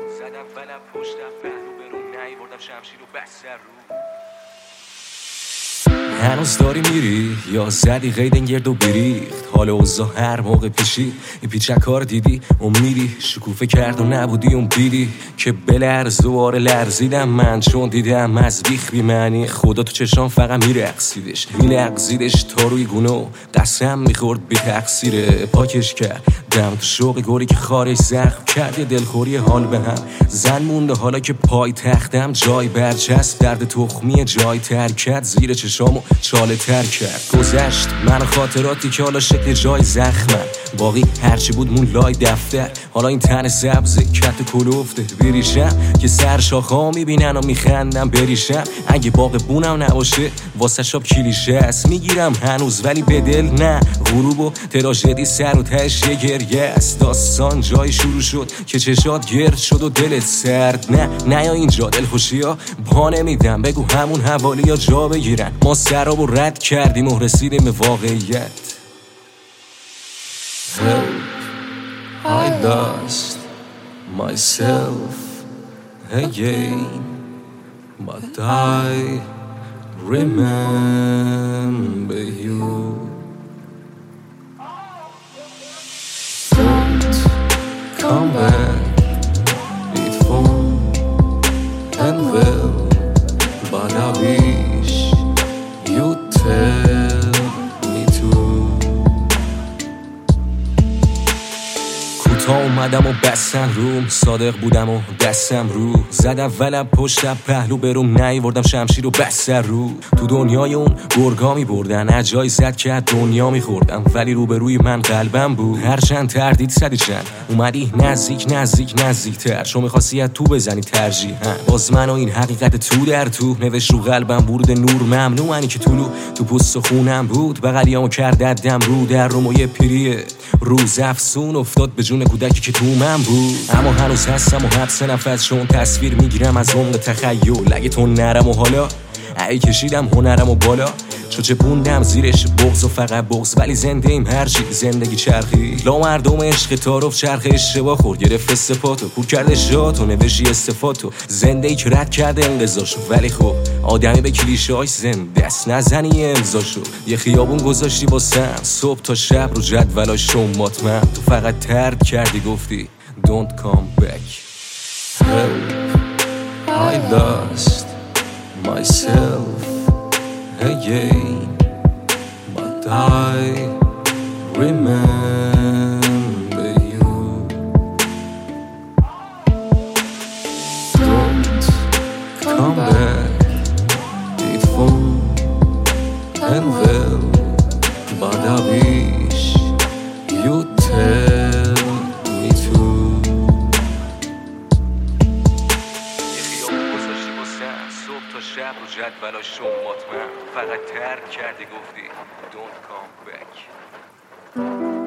زدم ولم پشتم پهلو برون نیوردم شمشیر و بس سر رو. هنوز داری میری یا زدی قیدن گرد و بریخت؟ حال اوضاع هر موقع پیشی این پیچکار دیدی امیدی شکوفه کرد و نبودی اون بیدی که بلرز دوباره لرزیدم من چون دیدم از بیخ بی معنی خدا تو چشام فقط میرقصیدش میلغزیدش تا روی گونو قسم میخورد بی تقصیره پاکش کرد دم تو شوق گلی که خارج زخم کرد یه دلخوری حال به هم زن مونده حالا که پای تختم جای برچسب درد تخمی جای ترکت زیر چشامو چاله تر کرد گذشت من خاطراتی که حالا شکل جای زخمن باقی هرچی بود مون لای دفتر حالا این تن سبز کت کلوفته بریشم که سر شاخا میبینن و میخندم بریشم اگه باغ بونم نباشه واسه شاب کلیشه است میگیرم هنوز ولی به دل نه غروب و تراژدی سر و تهش یه گریه است داستان جای شروع شد که چشات گرد شد و دلت سرد نه یا اینجا دلخوشی ها با نمیدم بگو همون حوالی ها جا بگیرن ما سراب و رد کردیم و رسیدیم به واقعیت. Help, I lost myself again, but I remember you. Don't come back, it won't end well, but I wish you'd tell me to. تا اومدم و بستن روم صادق بودم و دستم رو زدم ولم پشتم پهلو بروم نیوردم شمشیر و بس سر رو تو دنیای اون گرگا می بردن اجای زد که دنیا می خوردم ولی روبروی من قلبم بود هرچند تردید صدی چند اومدی نزدیکتر چون میخواستی تو بزنی ترجیحاً باز من و این حقیقت تو در تو نوشت رو قلبم برود نور ممنوعنی که طولو تو پوست و خونم بود بغلیامو کرد دم رو در روم و یه پیریه روز افسون افتاد به جون کودکی که تو من بود اما هنوز هستم و حبس نفس چون تصویر میگیرم از عمق تخیل اگه تو نرم و حالا ای کشیدم هنرم و بالا چه بوندم زیرش بغض و فقط بغض ولی زنده ایم هرچی زندگی چرخی لا مردم عشق تعارف چرخ اشتباه خورد گرفت استفاتو پور کرده شاتو نوشی استفاتو زنده ای که رد کرده انقضاشو ولی خب آدمی به کلیشه هاش زنده دست نزنی امضاشو یه خیابون گذاشتی واسم صبح تا شب رو جدولاش شمات من تو فقط ترد کردی گفتی don't come back. Help, I lost myself again, but I remember you. Don't come back, it won't end well, but I wish you'd tell me to. صبح تا شب رو جدولاش شمات من فقط ترک کردی گفتی don't come back.